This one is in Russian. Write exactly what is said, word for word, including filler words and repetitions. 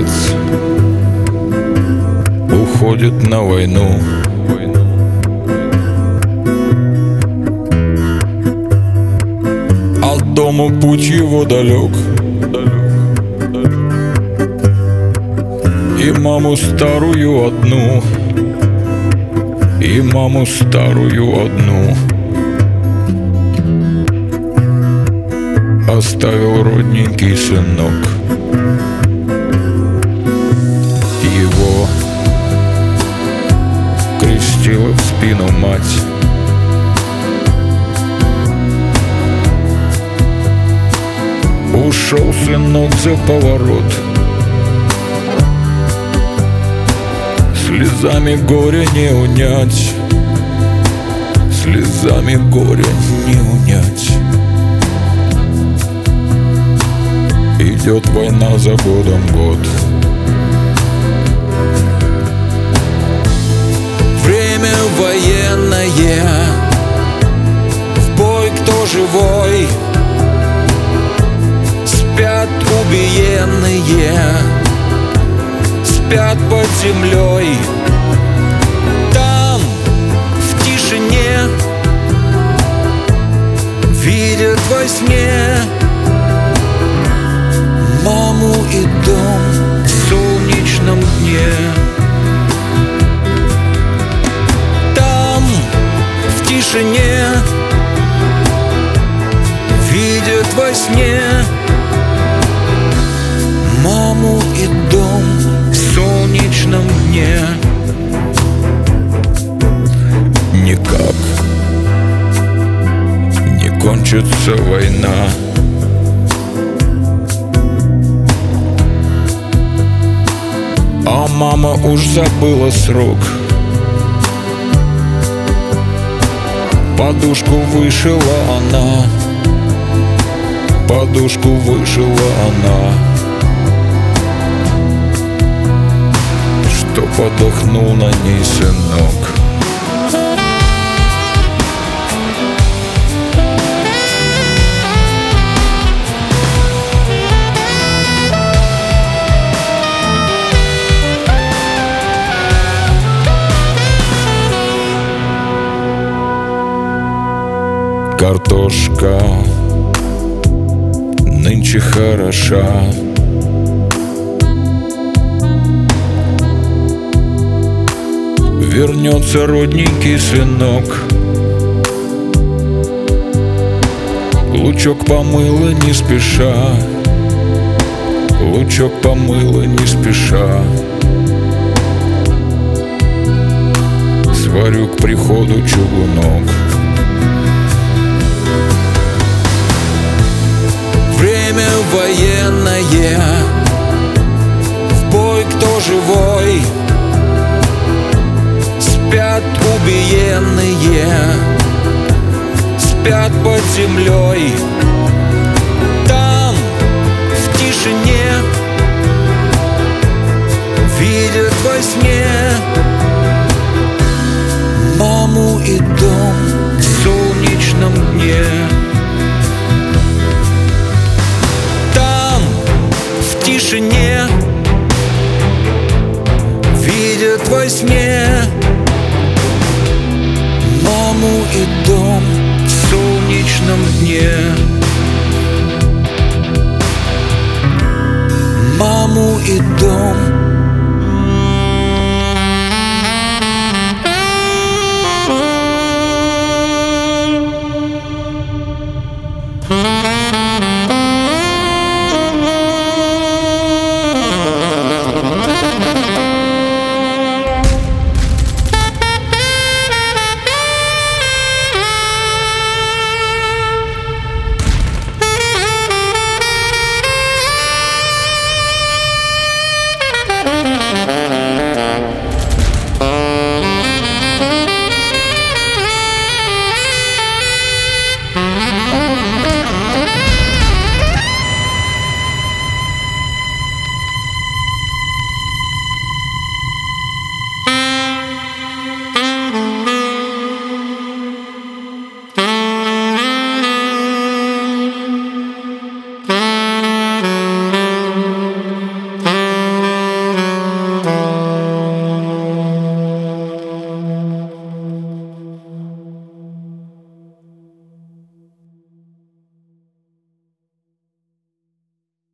отец уходит на войну. От дома путь его далек, и маму старую одну, и маму старую одну оставил родненький сынок. Его крестила в спину мать. Ушел сынок за поворот, слезами горя не унять, слезами горя не унять. Идет война за годом год. Время военное, в бой кто живой. Спят убиенные, спят под землей. Там, в тишине, видят во сне маму и дом в солнечном дне. Там, в тишине, видят во сне маму и дом в солнечном дне. Никак не кончится война, а мама уж забыла срок. Подушку вышила она, подушку вышила она, чтоб отдохнул на ней сынок. Картошка нынче хороша, вернется родненький сынок. Лучок помыла не спеша, лучок помыла не спеша. Сварю к приходу чугунок. Время военное, в бой кто живой. Спят убиенные, спят под землей. Там, в тишине, видят во сне маму и дом в солнечном дне. Там, в тишине, видят во сне маму и дом в солнечном дне. Маму